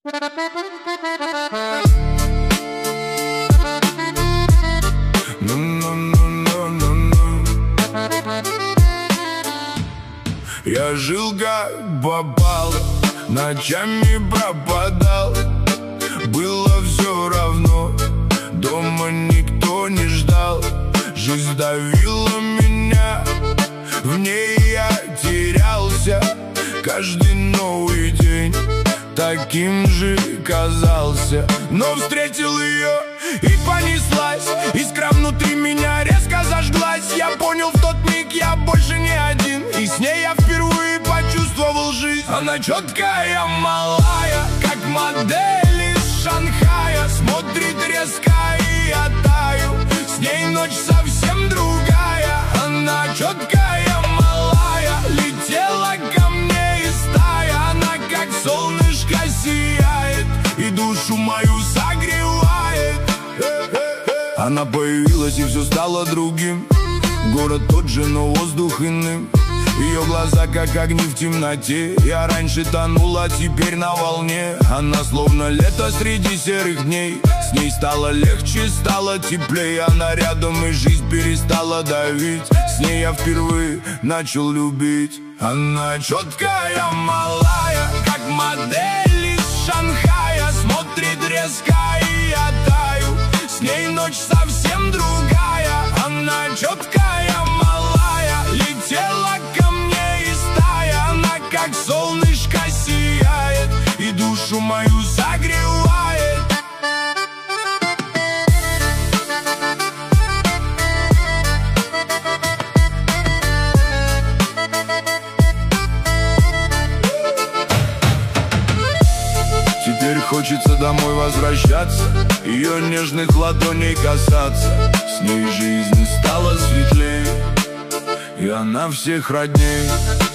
Я жил как попал, ночами пропадал. Было все равно, дома никто не ждал. Жизнь давила меня, в ней я терялся. Каждый новый день таким же казался. Но встретил ее и понеслась. Искра внутри меня резко зажглась. Я понял в тот миг, я больше не один. И с ней я впервые почувствовал жизнь. Она четкая, малая, как модель из Шанхая. Смотрит резко, и я таю. С ней ночь совсем другая. Она четкая, малая, летела ко мне из стаи. Она как солнышко сияет и душу мою согревает. Она появилась, и все стало другим. Город тот же, но воздух иным. Ее глаза как огни в темноте. Я раньше тонул, а теперь на волне. Она словно лето среди серых дней. С ней стало легче, стало теплее. Она рядом, и жизнь перестала давить. С ней я впервые начал любить. Она четкая, малая, как модель из Шанхая. Смотрит резко, и я таю. С ней ночь совсем другая. Она четкая, малая, летела ко мне из стаи. Она как солнышко сияет и душу мою согревает. Теперь хочется домой возвращаться, ее нежных ладоней касаться. С ней жизнь стала светлее, и она всех родней.